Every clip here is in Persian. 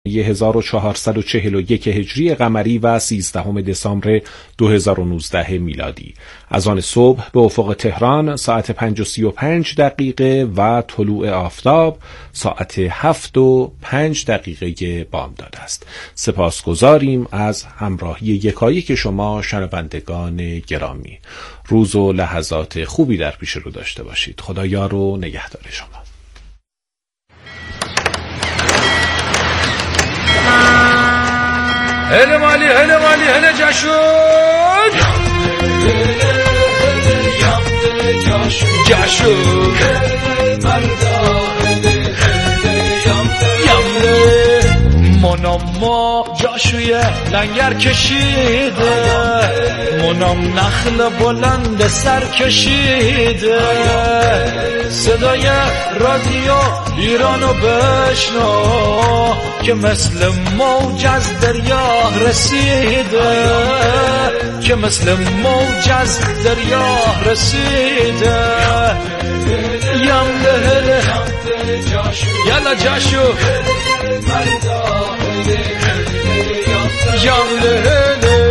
1441 هجری قمری و 13 دسامبر 2019 میلادی. از آن صبح به افق تهران ساعت 5:35 و طلوع آفتاب ساعت 7:05 بامداد است. سپاسگزاریم از همراهی یکایک شما شنوندگان گرامی. روز و لحظات خوبی در پیش رو داشته باشید. خدایا رو نگهدار شما. هله مالی هله مالی هله جشون جشون منم جاشوی لنگر کشیده، منم نخل بلند سر کشیده، صدای رادیو ایرانو بشنو که مثل موج از دریا رسیده، که مثل موج از دریا رسیده. یمله هله یلا جاشو یمله هله.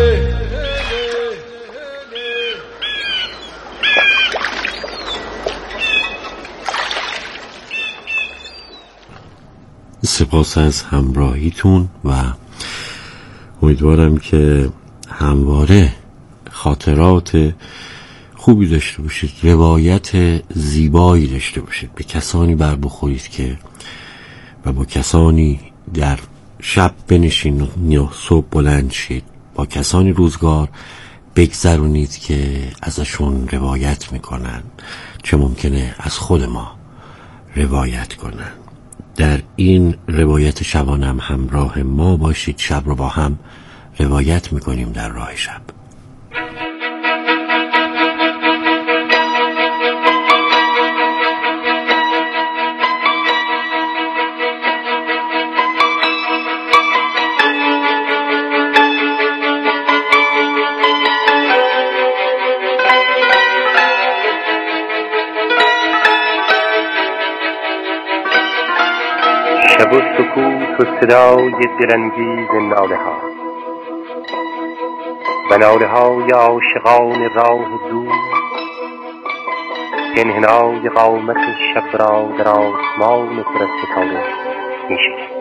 سپاس از همراهیتون و امیدوارم که همواره خاطرات خوبی داشته باشید، روایت زیبایی داشته باشید، به کسانی بر بخورید که و با کسانی در شب بنشین و صبح بلند شید، با کسانی روزگار بگذرونید که ازشون روایت میکنن، چه ممکنه از خود ما روایت کنن. در این روایت شبانم همراه ما باشید. شب رو با هم روایت میکنیم در راه شب. شب و سکوت و صدای دلانگیز ناله ها و ناله های عاشقان راه دور که انحنای قامت شب را در آسمان پر از ستاره می‌شکند.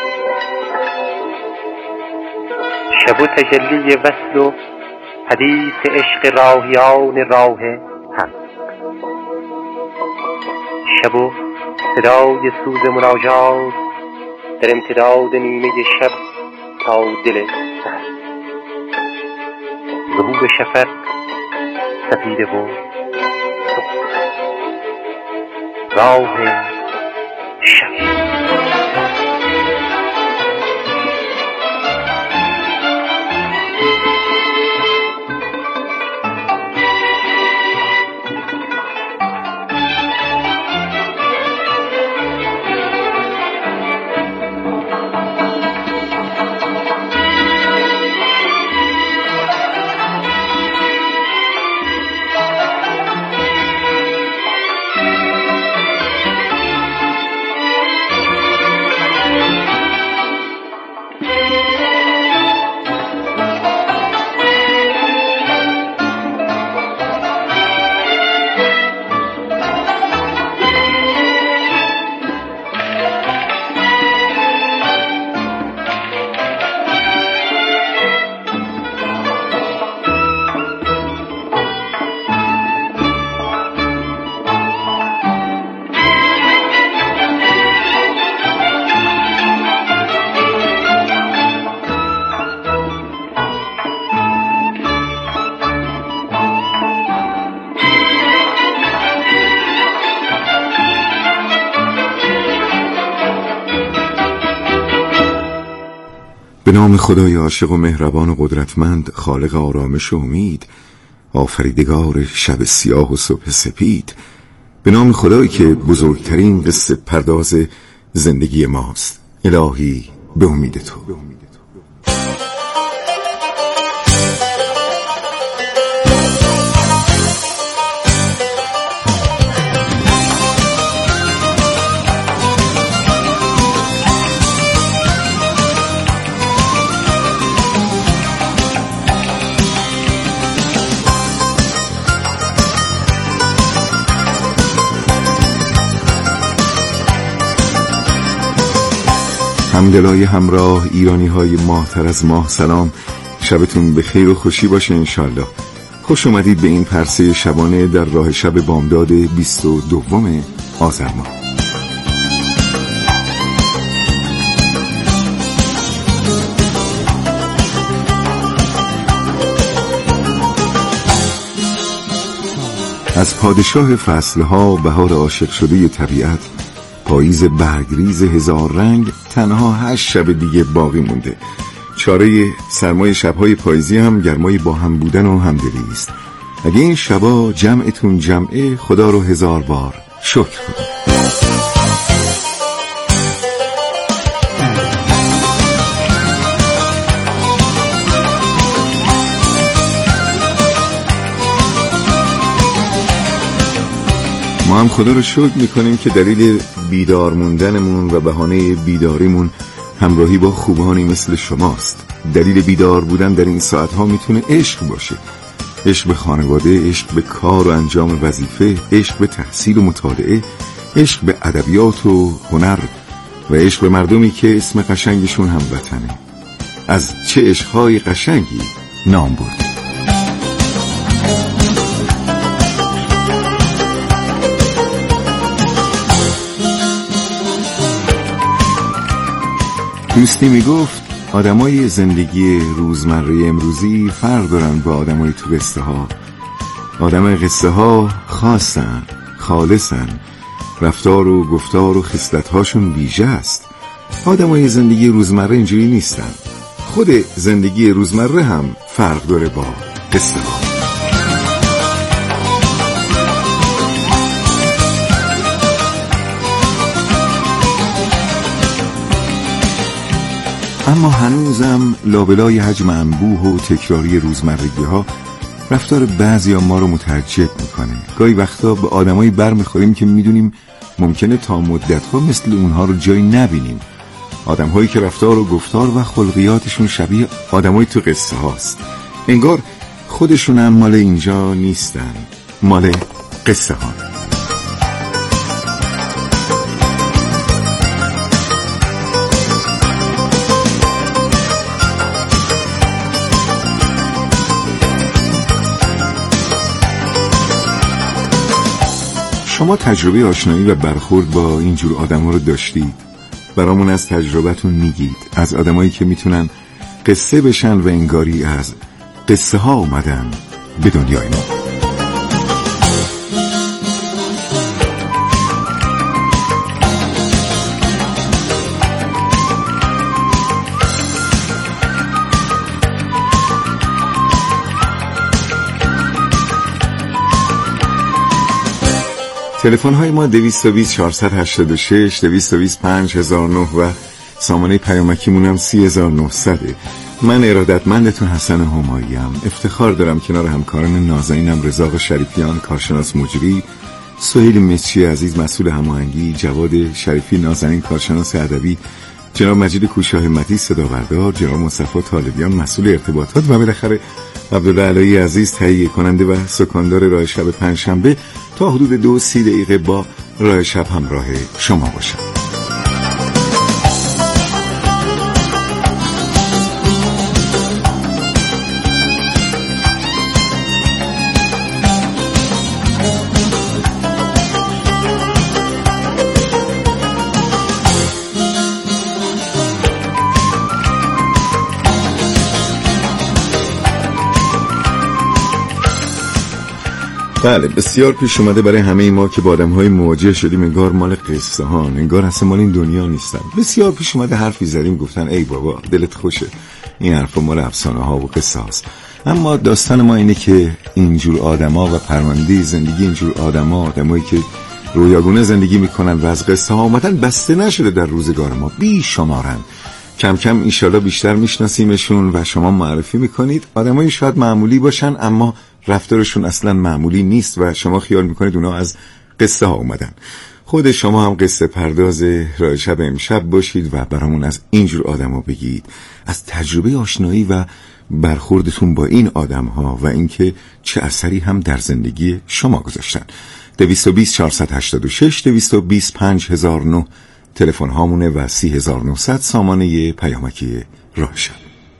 شب و تجلی وصل و حدیث عشق راهیان راه حق، شب و صدای سوز مناجات در امتداد نیمه شب تا دل سحر، ظهور شفق سپیده و راه شب. به نام خدای عاشق و مهربان و قدرتمند، خالق آرامش و امید، آفریدگار شب سیاه و صبح سپید. به نام خدایی که بزرگترین قصه پرداز زندگی ماست. الهی به امید تو. همدلای همراه، ایرانی های ماهتر از ماه، سلام. شبتون به خیر و خوشی باشه انشالله. خوش اومدید به این پرسه شبانه در راه شب بامداد 22 آذر ماه. از پادشاه فصلها، بهار عاشق شده طبیعت، پاییز برگریز هزار رنگ، تنها 8 شب دیگه باقی مونده. چاره سرمای شبهای پاییزی هم گرمای با هم بودن و همدلی است. اگه این شبا جمعتون جمعه، خدا رو 1000 بار شکر کنید. ما هم خدا رو شکر میکنیم که دلیل بیدار موندنمون و بهانه بیداریمون همراهی با خوبانی مثل شماست. دلیل بیدار بودن در این ساعتها میتونه عشق باشه. عشق به خانواده، عشق به کار و انجام وظیفه، عشق به تحصیل و مطالعه، عشق به ادبیات و هنر و عشق به مردمی که اسم قشنگشون هم وطنه. از چه عشقهای قشنگی نام برد. دوستی میگفت آدمای زندگی روزمره امروزی فرق دارن با آدمای تو قصه ها. آدم قصه ها خاصن، خالصن، رفتار و گفتار و خصلت هاشون ویژه است. آدمای زندگی روزمره اینجوری نیستن. خود زندگی روزمره هم فرق داره با قصه ها. اما هنوزم لابلای حجم انبوه و تکراری روزمرگی ها رفتار بعضی ما رو متعجب میکنه. گاهی وقتا به آدمایی بر میخوریم که میدونیم ممکنه تا مدت ها مثل اونها رو جایی نبینیم. آدم هایی که رفتار و گفتار و خلقیاتشون شبیه آدمایی تو قصه هاست. انگار خودشون هم مال اینجا نیستن، مال قصه ها. شما تجربه آشنایی و برخورد با اینجور آدم ها رو داشتید؟ برامون از تجربتون میگید. از آدمایی که میتونن قصه بشن و انگاری از قصه ها اومدن به دنیای ما. تلفن های ما 220 486 220 5009 و سامانه پیامکیمون هم 3900. من ارادتمندتون حسن هماییم. افتخار دارم کنار همکاران نازنینم رضا شریفیان کارشناس مجری، سهیل مچی عزیز مسئول هماهنگی، جواد شریفی نازنین کارشناس ادبی، جناب مجید کوشا همتی صدابردار، جناب مصطفی طالبیان مسئول ارتباطات و بالاخره عبدالله علایی عزیز تهیه کننده و سکاندار راه شب پنجشنبه تا حدود 2-3 دقیقه با راه شب همراه شما باشم. بله، بسیار پیش اومده برای همه ما که با آدم‌های مواجه شدیم انگار مال قصه ها، انگار اصلا مال این دنیا نیستن. بسیار پیش اومده حرفی زدیم گفتن ای بابا دلت خوشه، این حرفا مال افسانه ها و قصه هاست. اما داستان ما اینه که اینجور آدما و پرونده زندگی اینجور آدمایی که رویاگونه زندگی میکنن و از قصه ها اومدن بسته نشده در روزگار ما، بیشمارن. کم کم انشالله بیشتر میشناسیمشون و شما معرفی میکنید. آدمایی شاید معمولی باشن اما رفتارشون اصلا معمولی نیست و شما خیال میکنید اونا از قصه ها اومدن. خود شما هم قصه پرداز راه شب امشب باشید و برامون از اینجور آدم ها بگید، از تجربه آشنایی و برخوردتون با این آدم ها و اینکه چه اثری هم در زندگی شما گذاشتن. 220 486 220 5009 تلفن هامونه و 30900 سامانه پیامکی راهشب.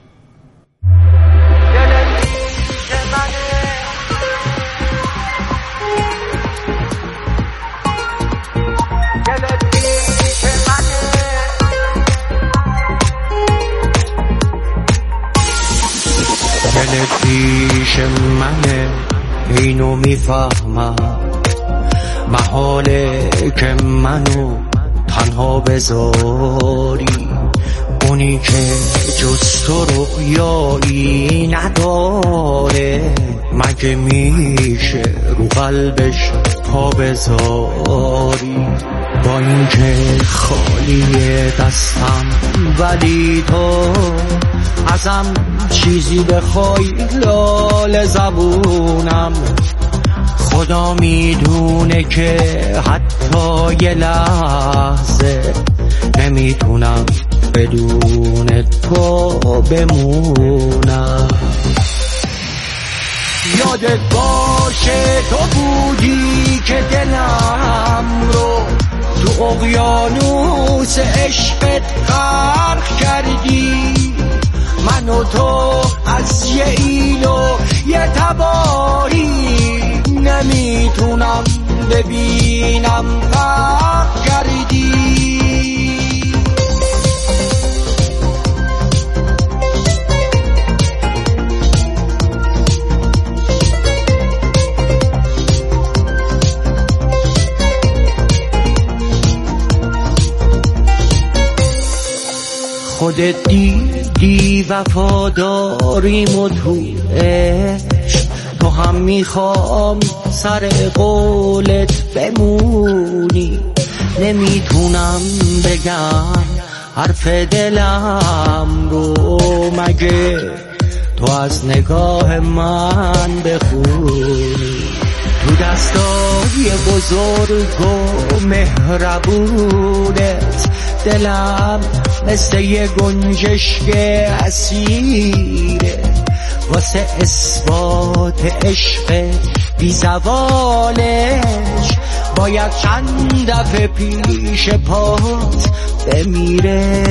دل پیش منه اینو میفهمم، محاله که منو تنها بذاری، اونی که جز تو رویایی نداره، مگه میشه رو قلبش پا بذاری؟ با این که خالی دستم ولی تو ازم چیزی بخوای لال زبونم، خدا میدونه که حتی یه لحظه نمیتونم بدون تو بمونم. یادت باشه تو بودی که دلم رو تو اقیانوس عشقت غرق کردی، من و تو از یه ایل و یه تباری نمیتونم ببینم غرق کردی. خودت دیدی وفاداریم و تو عشق، تو هم میخوام سر قولت بمونی، نمیتونم بگم حرف دلم رو، مگه تو از نگاه من بخونی؟ تو دستای بزرگ و مهربونت دلم مثل یه گنجشک اسیره، واسه اثبات عشق بی زوالش باید چند دفعه پیش پات بمیره.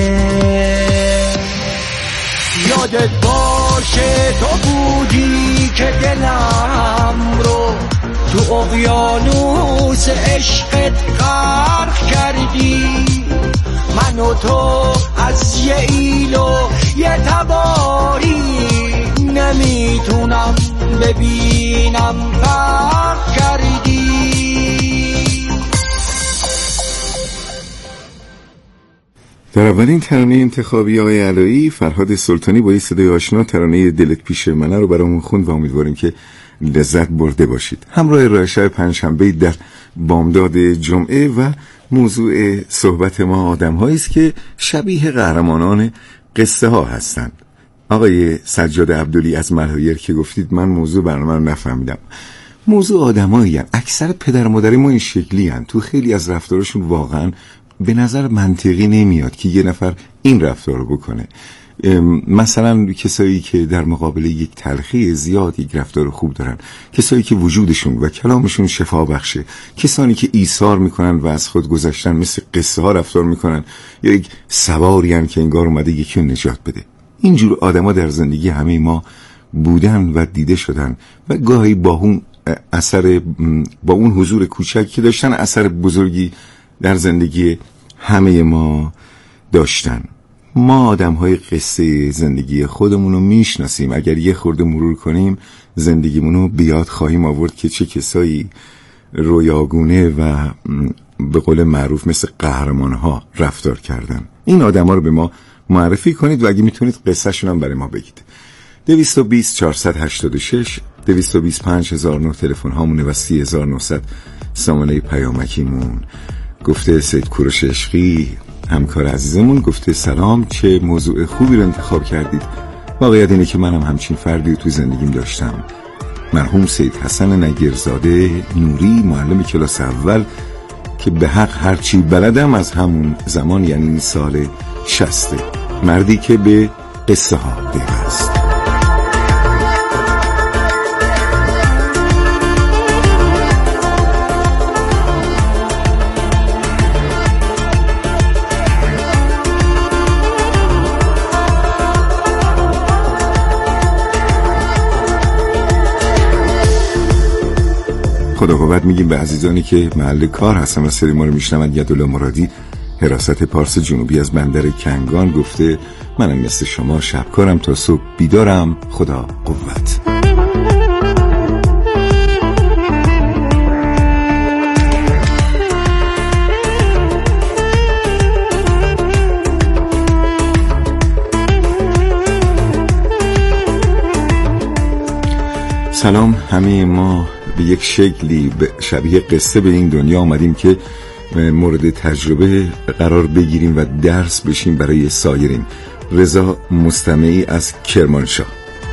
یادت باشه تو بودی که دلم رو تو اقیانوس عشقت غرق کردی، من و تو از یه ایل و یه تباری نمیتونم ببینم غرق کردی. در اولین ترانه انتخابی آقای علایی، فرهاد سلطانی با یه صدای آشنا ترانه دلت پیش منه رو برامون خوند و امیدواریم که لذت برده باشید. همراه راهشب پنجشنبه در بامداد جمعه و موضوع صحبت ما آدم‌هایی است که شبیه قهرمانان قصه ها هستند. آقای سجاد عبدلی از ملهایر که گفتید من موضوع برنامه رو نفهمیدم. موضوع آدمایی هستند. اکثر پدر مادر ما این شکلی هستند. تو خیلی از رفتارشون واقعا به نظر منطقی نمیاد که یه نفر این رفتار رو بکنه. مثلا کسایی که در مقابل یک تلخی زیاد یک رفتار خوب دارن، کسایی که وجودشون و کلامشون شفا بخشه، کسانی که ایثار میکنن و از خود گذشتن مثل قصه ها رفتار میکنن، یا یک سواری هن که انگار اومده یکی رو نجات بده. اینجور آدما در زندگی همه ما بودن و دیده شدن و گاهی با اون حضور کوچکی که داشتن اثر بزرگی در زندگی همه ما داشتن. ما آدم‌های قصه زندگی خودمون رو میشناسیم. اگر یه خورده مرور کنیم زندگیمون رو بیاد خواهیم آورد که چه کسایی رویاگونه و به قول معروف مثل قهرمان‌ها رفتار کردن. این آدم‌ها رو به ما معرفی کنید و اگه میتونید قصه‌شون هم برای ما بگید. 220 486 225 تلفن هامونه و 30900 سامانه پیامکیمون. گفته سید کوروش عشقی همکار عزیزمون، گفته سلام، چه موضوع خوبی رو انتخاب کردید. واقعیت اینه که منم همچین فردی رو تو زندگیم داشتم. مرحوم سید حسن نگیرزاده نوری، معلم کلاس اول که به حق هرچی بلدم از همون زمان، یعنی سال 60. مردی که به قصه ها پیوست. خدا قوت میگیم به عزیزانی که محل کار هستن و سری ما رو میشنوند. یدالله مرادی حراست پارس جنوبی از بندر کنگان گفته منم مثل شما شبکارم تا صبح بیدارم، خدا قوت. سلام، همه ما به یک شکلی شبیه قصه به این دنیا آمدیم که مورد تجربه قرار بگیریم و درس بشیم برای سایرین. رضا مستمعی از کرمانشاه.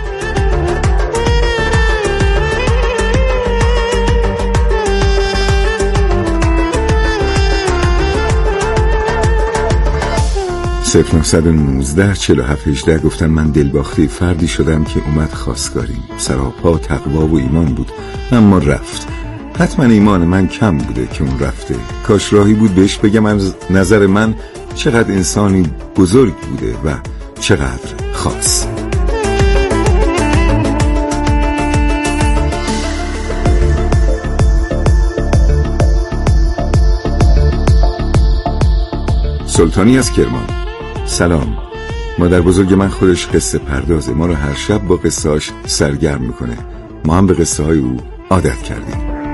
صفر 919 47 18 گفتن من دلباخته فردی شدم که اومد خواستگاریم، سراپا تقوا و ایمان بود اما رفت. حتما ایمان من کم بوده که اون رفته. کاش راهی بود بهش بگم از نظر من چقدر انسانی بزرگ بوده و چقدر خاص. سلطانی از کرمان. سلام، مادر بزرگ من خودش قصه پردازه، ما رو هر شب با قصه هاش سرگرم میکنه، ما هم به قصه های او عادت کردیم.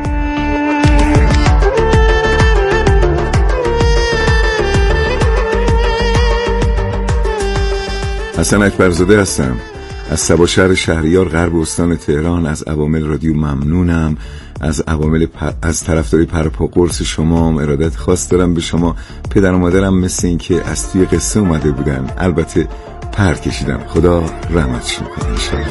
حسن اکبرزاده هستم از سبا شهر شهریار غرب استان تهران. از عوامل رادیو ممنونم، از طرفداری پرپا قرص شما هم ارادت خاص دارم به شما. پدر و مادرم مثل این که از توی قصه اومده بودن، البته پر کشیدم، خدا رحمتشون کنه انشاءالله.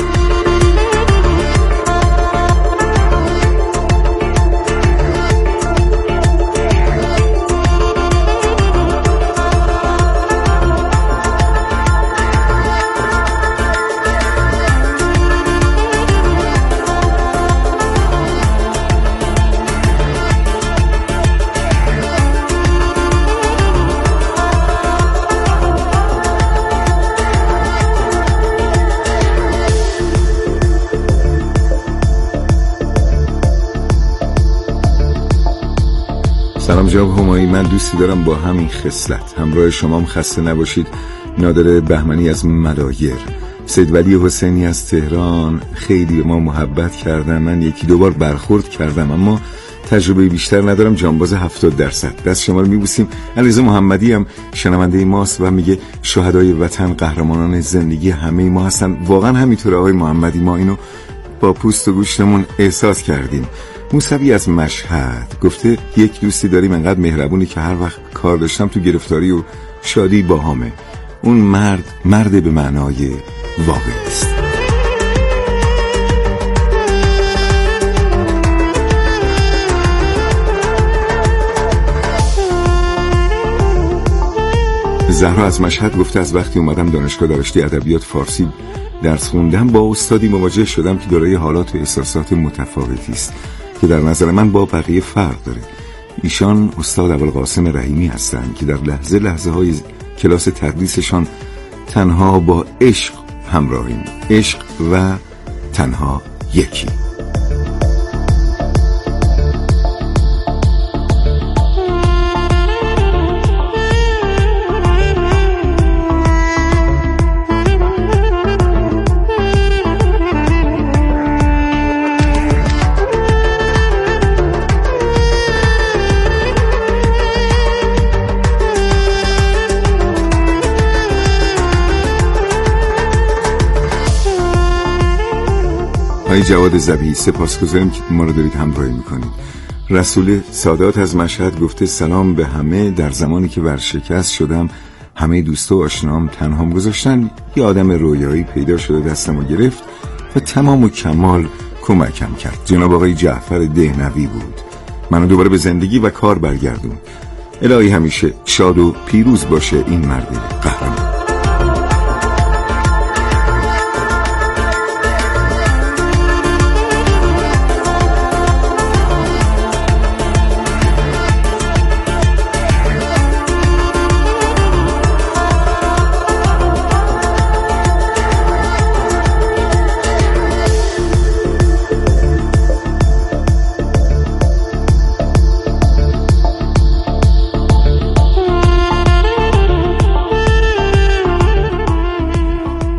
سلام جناب همایی، من دوستی دارم با همین خصلت همراه شما هم خسته نباشید. نادر بهمنی از ملایر. سید ولی حسینی از تهران خیلی به ما محبت کردن، من یکی دو بار برخورد کردم اما تجربه بیشتر ندارم. جانباز 70%. دست شما رو میبوسیم. علیرضا محمدی هم شنونده ماست و میگه شهدای وطن قهرمانان زندگی همه ما هستن. واقعا همینطوره آقای محمدی، ما اینو با پوست و گوشتمون احساس کردیم. موسوی از مشهد گفته یک دوستی داریم انقدر مهربونی که هر وقت کار داشتم تو گرفتاری و شادی باهامه. اون مرد به معنای واقعی است. زهرا از مشهد گفته از وقتی اومدم دانشگاه رشته ادبیات فارسی درس خوندم با استادی مواجه شدم که دارای حالات و احساسات متفاوتی است که در نظر من با بقیه فرق داره. ایشان استاد ابوالقاسم رحیمی هستند که در لحظه های کلاس تدریسشان تنها با عشق همراهیم، عشق و تنها یکی. آقای جواد ذبیحی سپاسگزاریم که ما رو دارید همراهی میکنید. رسول سادات از مشهد گفته سلام به همه. در زمانی که ورشکست شدم همه دوستا و آشنام تنهام گذاشتن، یه آدم رویایی پیدا شده دستمو گرفت و تمام و کمال کمکم کرد. جناب آقای جعفر دهنوی بود، منو دوباره به زندگی و کار برگردون. الهی همیشه شاد و پیروز باشه این مرد قهرمان.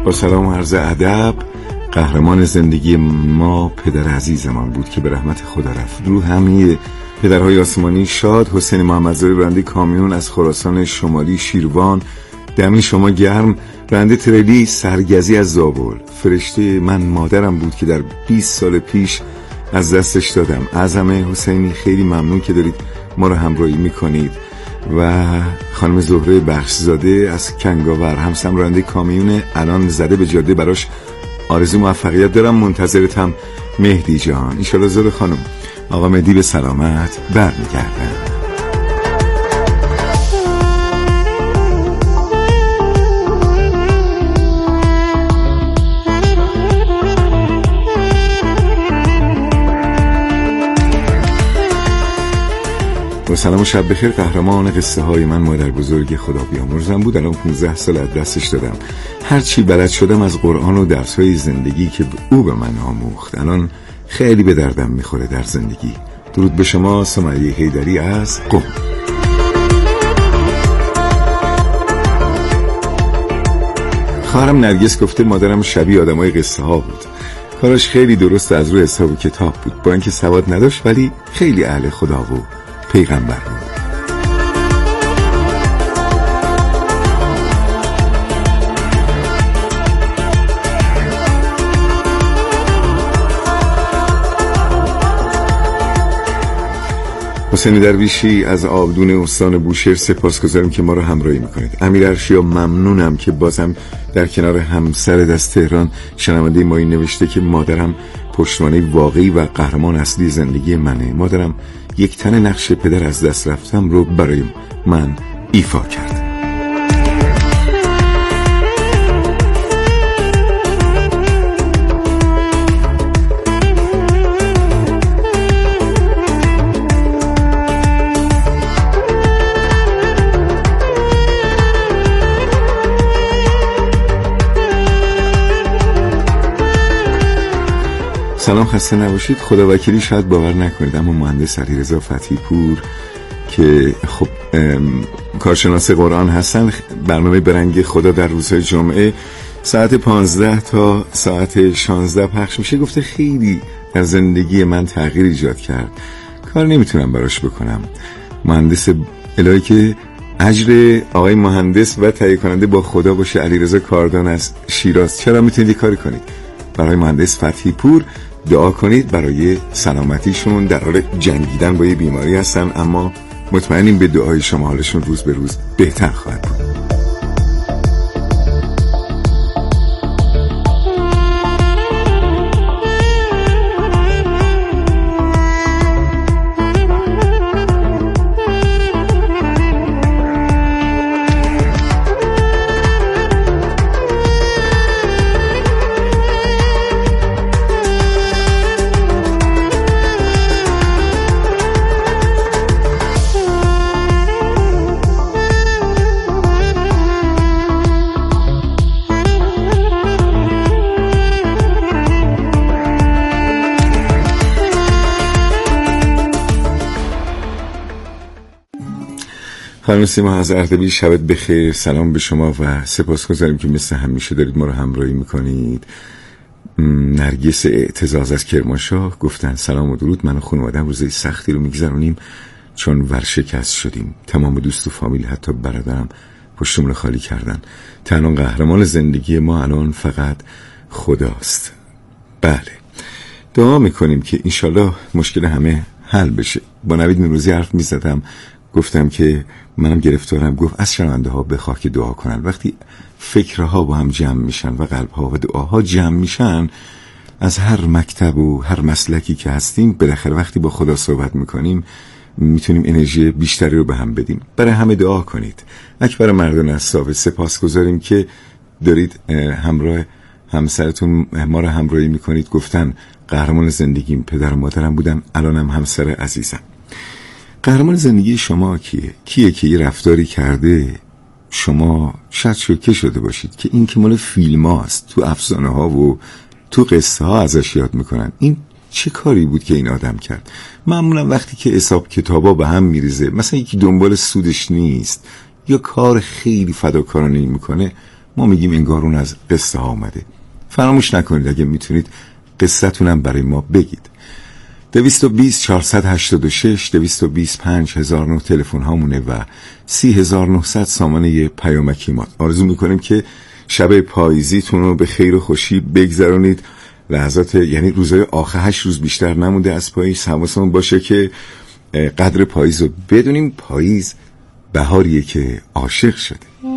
با سلام و عرض ادب. قهرمان زندگی ما پدر عزیزمان بود که به رحمت خدا رفت. رو همه پدرهای آسمانی شاد. حسین محمدزاده راننده کامیون از خراسان شمالی شیروان، دم شما گرم. راننده تریلی سرگزی از زابل. فرشته من مادرم بود که در 20 سال پیش از دستش دادم. اعظم حسینی خیلی ممنون که دارید ما رو همراهی میکنید. و خانم زهره بخشزاده از کنگاور، همسرم راننده کامیون، الان زده به جاده، براش آرزو موفقیت دارم. منتظرتم مهدی جان. انشالله زهره خانم آقا مهدی به سلامت برمیگردن. با سلام و شب بخیر. قهرمان قصه های من مادر بزرگ خدا بیامرزم بود. الان 15 سال از دستش دادم. هرچی بلد شدم از قرآن و درس های زندگی که او به من آموخت الان خیلی به دردم میخوره در زندگی. درود به شما. سمیه حیدری از قم. خواهرم نرگس گفته مادرم شبیه آدمای قصه ها بود. کارش خیلی درست از روی حساب و کتاب بود، با اینکه سواد نداشت ولی خیلی اهل خدا و پیغمبر بود. حسین درویشی از آبدون استان بوشهر، سپاسگزارم که ما رو همراهی میکنید. امیر ارشیا ممنونم که بازم در کنار همسر از تهران شنونده ما این نوشته که مادرم پشتوانه واقعی و قهرمان اصلی زندگی منه. مادرم یک تن نقش پدر از دست رفتم رو برای من ایفا کرد. سلام، خسته نباشید. خدا وکیلی شاید باور نکنید اما مهندس علیرضا فتحی پور که خب کارشناس قرآن هستن، برنامه برنگ خدا در روزهای جمعه ساعت 15 تا ساعت 16 پخش میشه. گفته خیلی در زندگی من تغییر ایجاد کرد، کار نمیتونم براش بکنم. مهندس الهی که اجر آقای مهندس و تهیه کننده با خدا باشه. علیرضا کاردان از شیراز. چرا میتونید کاری کنید برای مهندس فتحی پور؟ دعا کنید برای سلامتیشون. در حال جنگیدن با یه بیماری هستن اما مطمئنیم به دعای شما حالشون روز به روز بهتر خواهد بود. خانم سیما از اردبیل، شبت بخیر. سلام به شما و سپاسگزاریم که مثل همیشه دارید ما رو همراهی میکنید. نرگس اعتزاز از کرمانشاه گفتن سلام و درود، من و خانواده‌ام روزای سختی رو میگذرونیم چون ورشکست شدیم. تمام دوست و فامیل حتی برادرم پشتمون رو خالی کردن. تنها قهرمان زندگی ما الان فقط خداست. بله، دعا میکنیم که انشالله مشکل همه حل بشه. با نوید نوروزی حرف میزدم، گفتم که منم گرفتارم. گفت از شنونده ها بخواه که دعا کنن. وقتی فکرها با هم جمع میشن و قلبها و دعاها جمع میشن، از هر مکتب و هر مسلکی که هستیم بالاخره وقتی با خدا صحبت میکنیم میتونیم انرژی بیشتری رو به هم بدیم. برای همه دعا کنید. اکبر مردان از ثابت، سپاسگزاریم که دارید همراه همسرتون ما رو همراهی میکنید. گفتن قهرمان زندگیم پدر و مادرم بودن، الانم همسر عزیزم. قهرمان زندگی شما کیه که یه رفتاری کرده شما شاید شوکه شده باشید که این که مال فیلم هاست، تو افسانه ها و تو قصه ها ازش یاد میکنن. این چه کاری بود که این آدم کرد؟ معمولا وقتی که حساب کتابا به هم میریزه، مثلا یکی دنبال سودش نیست یا کار خیلی فداکارانه میکنه، ما میگیم انگار اون از قصه ها آمده. فراموش نکنید اگه میتونید قصتونم برای ما بگید. 220 486 220 5009 تلفن هامونه و 30900 سامانه پیامکی ما. آرزو میکنیم که شب پاییزیتون رو به خیر و خوشی بگذرونید. لحظات یعنی روزهای آخر 8 روز بیشتر نمونده از پاییز. حواسمون باشه که قدر پاییز رو بدونیم. پاییز بهاریه که عاشق شده.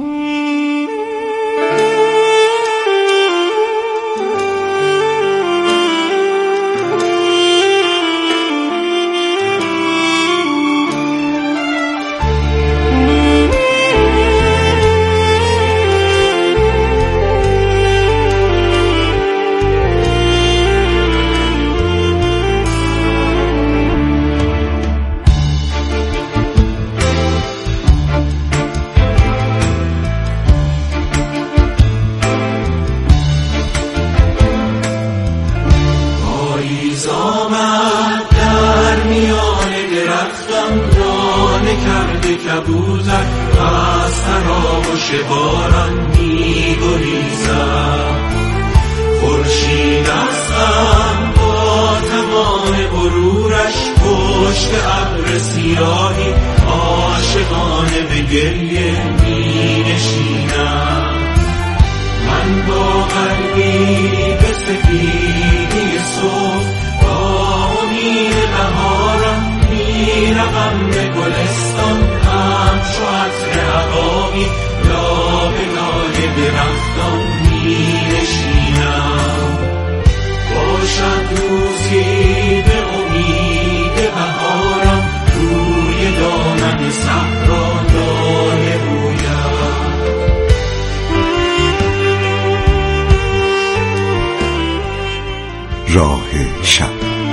راه شب.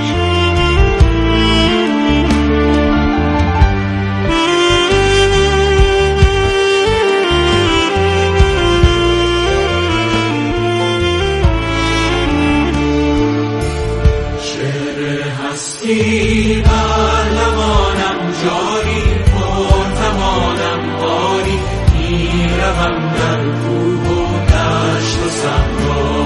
شعر هستی بر لبانم جاری، پرتمانم باری، میروم در کوه و دشت و صحرا.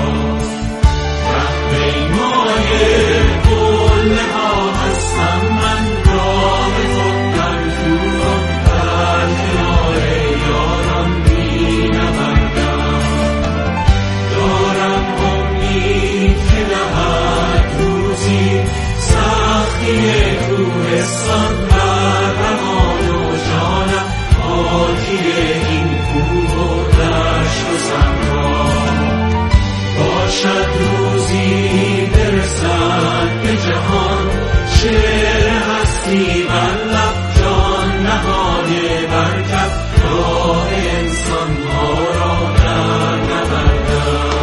قله ها هستم من، راه خود در طوفان در کنار یاران می نوردم. دارم امید که دهد روزی سختی کوهستان بر روان و جانم، آتی این کوه و دشت و صحرا. باشد روزی برسد به جهان، شعر هستی بر لب، جان نهاده بر کف، راه انسان ها را در نبردم.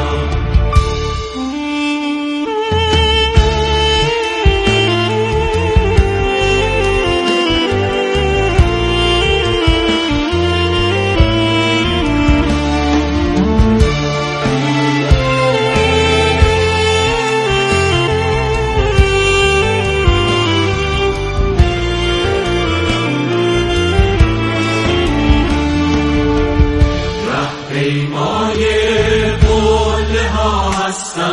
پیمای قله ها هستم